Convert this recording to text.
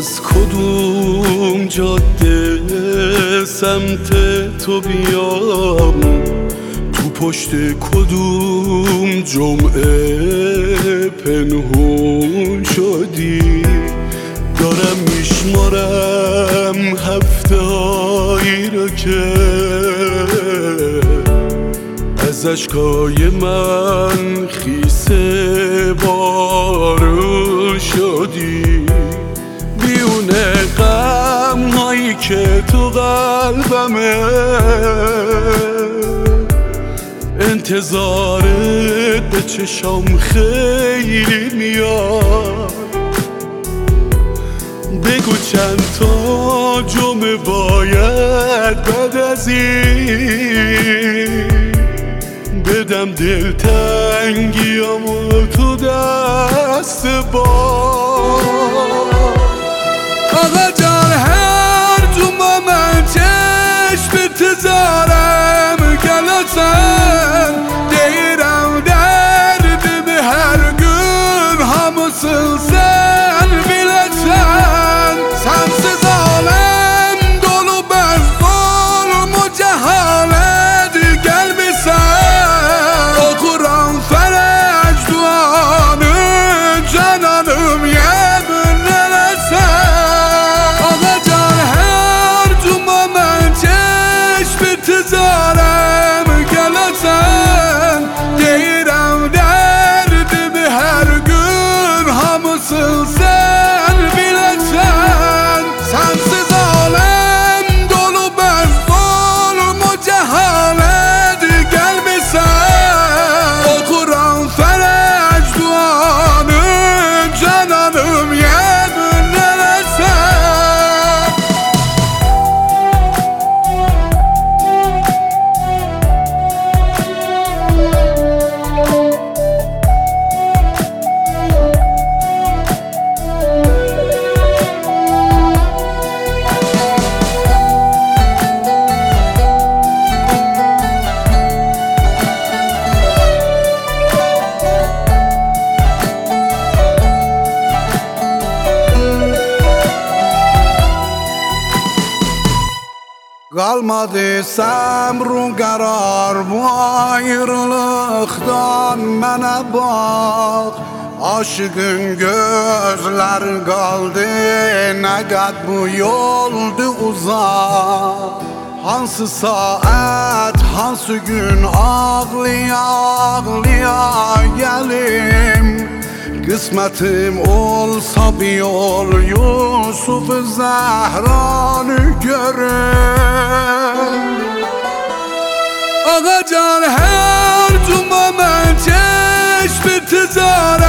از کدوم جاده سمت تو بیام، تو پشت کدوم جمعه پنهون شدی. دارم میشمارم هفته هایی رو که از اشکای من خیسه بارون شدی. بیونه غم هایی که تو قلبمه، انتظارت به چشام خیلی میاد. بگو چند تا جمعه باید بعد از این بدم دلتنگیامو تو دست با. آقا جان هر جمعه من چشمت زارم گلاتن، دیرم درد به هر گل هموسن sen bileceksin. Sensiz alem dolu ben zulm o cehalet gelmişsen. Okuram felek duanı cananım yemin elesen. Ağacan her cuma ben çeşmeti zarem gelesen, deyirem derdimi her gün hamısın sen bileceksin. Sensiz alem dolu ben zulm o cehalet gelmişsen. Okuram felek duanı cananım yemin elesen. Kalmadı sabrım karar bu ayrılıktan bana bak. Aşığın gözler kaldı ne kadar bu yoldu uzak. Hansı saat hansı gün ağlıya ağlıya gelim. Kısmetim olsa bir yol Yusuf-u Zehra'nı görüm. Ağacan her cuma ben çeşmeti zar